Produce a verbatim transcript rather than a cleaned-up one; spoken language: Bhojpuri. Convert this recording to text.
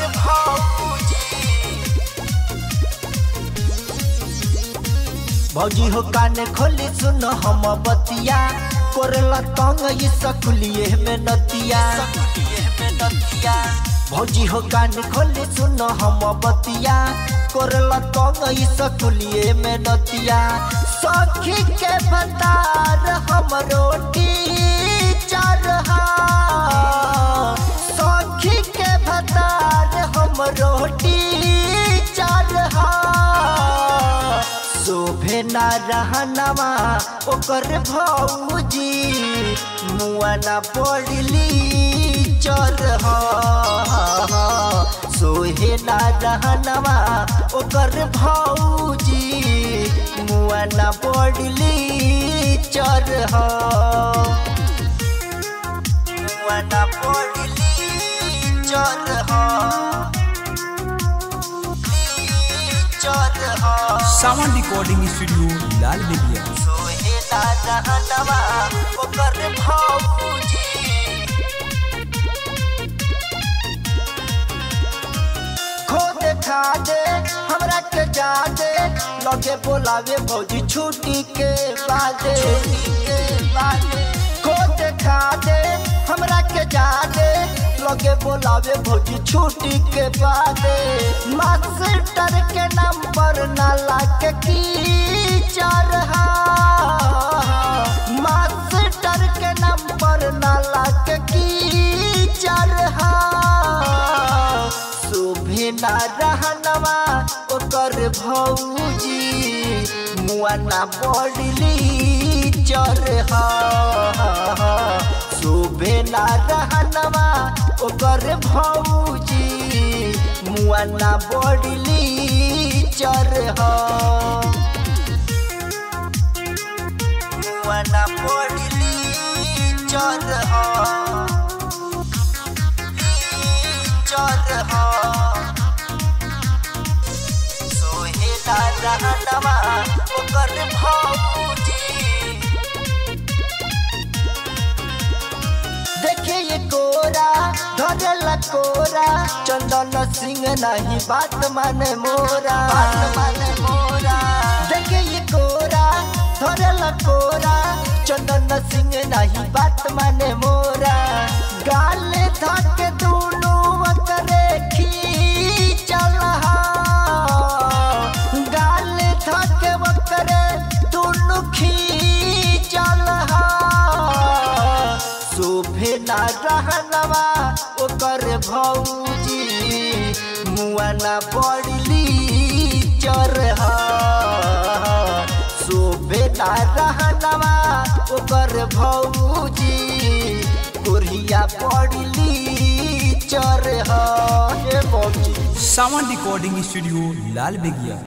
भौजी हो काने खोली सुन हम बतिया कोरला तंग ये सकुलिए में नतिया भौजी हो काने खोली सुन हम बतिया कोरला तंग ये सकुलिए में नतिया सखी के भतार हम रोटी चरहा सखी के भतार हम रोटी चरहा शोभे ना रहनवा ओकर भौजी मुआ ना पड़ली चरहा सोहे ना रहनवा ओकर भौजी मुआ ना पड़ली चरहा मुआ ना पड़ली चरहा सावन रिकॉर्डिंग स्टूडियो लाल बेगिया सोहेला रहनवा ओकर भौजी खोद खा दे हमरा के जा दे लगे बोलावे भौजी छुट्टी के बादे के बादे खोद खा दे हमरा के जा दे लगे बोलावे भौजी छुट्टी के बादे मास्टर के नाम पर नाला के की चरहा मास्टर के नाम पर नाला के की चरहा शोभे ना रहनवा ओकर भौजी मुआ ना पड़ली चरहा शोभे ना रहनवा ओकर भौजी मुआ ना पड़ली चरहा मुआ ना पड़ली चरहा चरहा सोहेला रहनवा ओकर भौजी देखे ये कोरा धरला कोरा चंदन सिंह नहीं बात माने मोरा बात माने मोरा देखे ये कोरा धरला कोरा चंदन सिंह नहीं बात माने मोरा गाले धके दोनों करे खींचलहा गाले धके वकरे दोनों खींचलहा शोभे ना रहनवा ओकर भौजी मुआ ना पड़ली चरहा शोभे ना रहनवा ओकर भौजी कोरिया पड़ली चरहा। सावन रिकॉर्डिंग स्टूडियो लाल बेगिया।